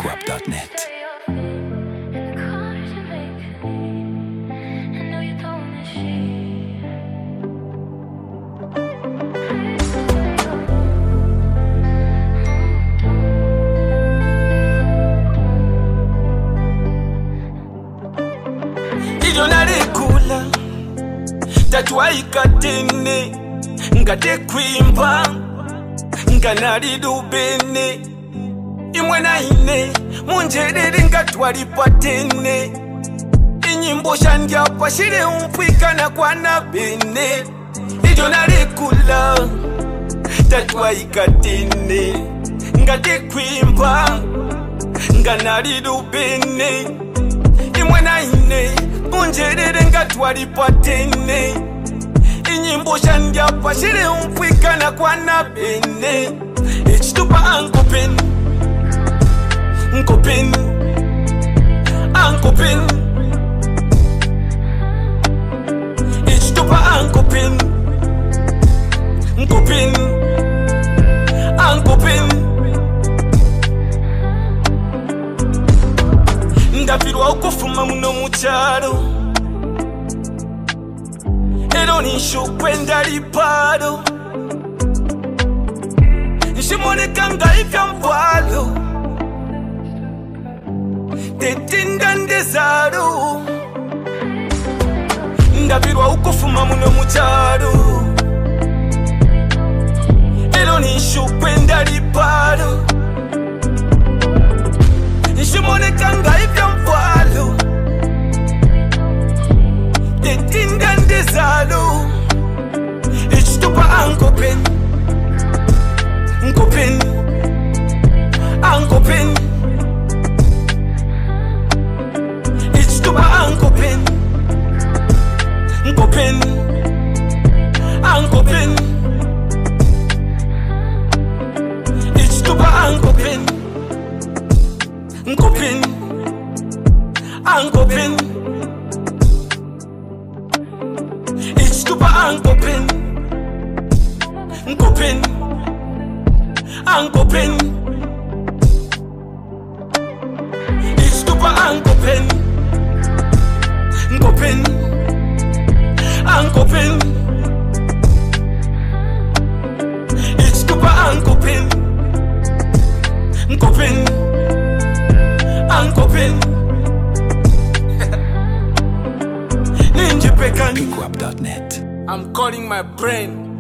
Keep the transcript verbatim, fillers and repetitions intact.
Pikwap dot net. Ijonalekula tatwaikatene ngate kwimba nganali dubene imwe na ine munjerere ngatwalipatene inyimbo shandyapa shire umpwikana kwa na bene ijonalekula tatwaikatene ngate kwimba nganali dubene imwe na ine munjerere ngatwalipatene inyimbo shandyapa shire umpwikana kwa na bene echitupa ankopeni nkopeni ankopeni echitupa ankopeni nkopeni ankopeni ndapirwa ukufuma muno mucharo ero nishukwe ndalipado nshimoleka ngaipya mvwalo tetinda ndezaro ndapirwa ukufuma muno mucharo ero nishukwe ndalipado nshimoleka ngaipya mvwalo tetinda ndezaro echitupa ankopeni nkopeni ankopeni echitupa ankopeni nkopeni ankopeni echitupa ankopeni nkopeni ankopeni echitupa ankopeni nkopeni ankopeni echitupa ankopeni nkopeni ankopeni echitupa ankopeni nkopeni ankopeni ninjipekani Pikwap dot net. I'm calling my brain.